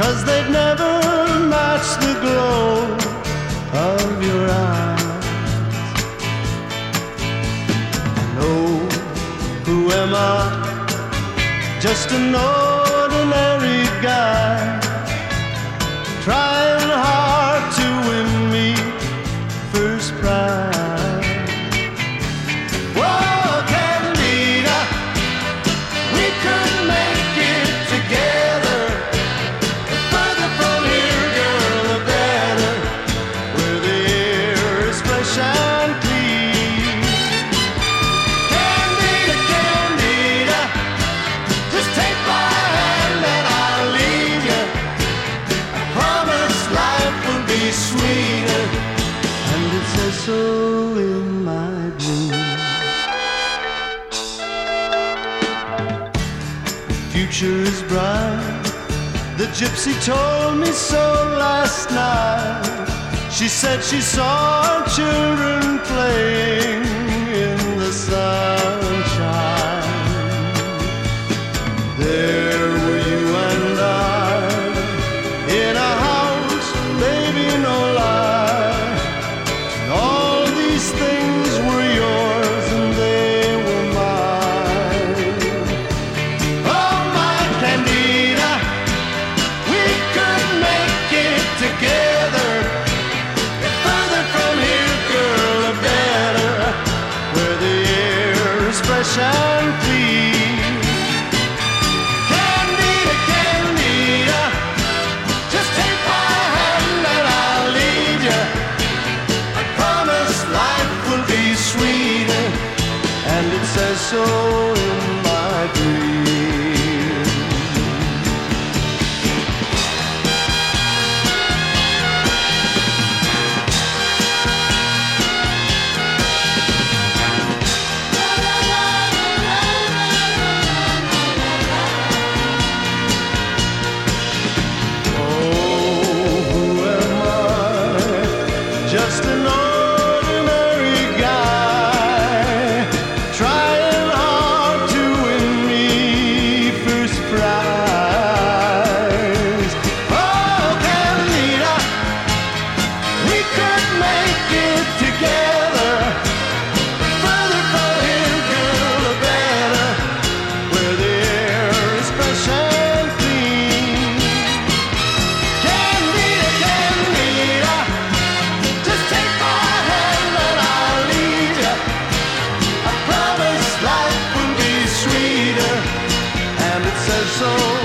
'cause they'd never match the glow of your eyes. No, who am I? Just an ordinary guy, trying hard to win me first prize. Whoa, Candida, we could make it together. The further from here, girl, the better, where the air is fresh and clean. Candida, Candida, just take my hand and I'll lead you. I promise life will be sweeter, and it says so in my dream. Future is bright, the gypsy told me so last night. She said she saw our children playing in the sunshine. There were you and I, in a house, baby, no lie. All these things were yours and they were mine. Oh, my Candida, we could make it together. The further from here, girl, the better, where the air is fresh and clean. Candida, Candida, just take my hand and I'll lead you. I promise life will be sweeter, and it says so in my dream. Just an ordinary guy, trying hard to win me first prize. Oh, Candida, we could make it together. Further from here, girl, the better, where the air is fresh and clean. Candida, Candida, just take my hand and I'll lead you. I promise life will be sweeter, and it says so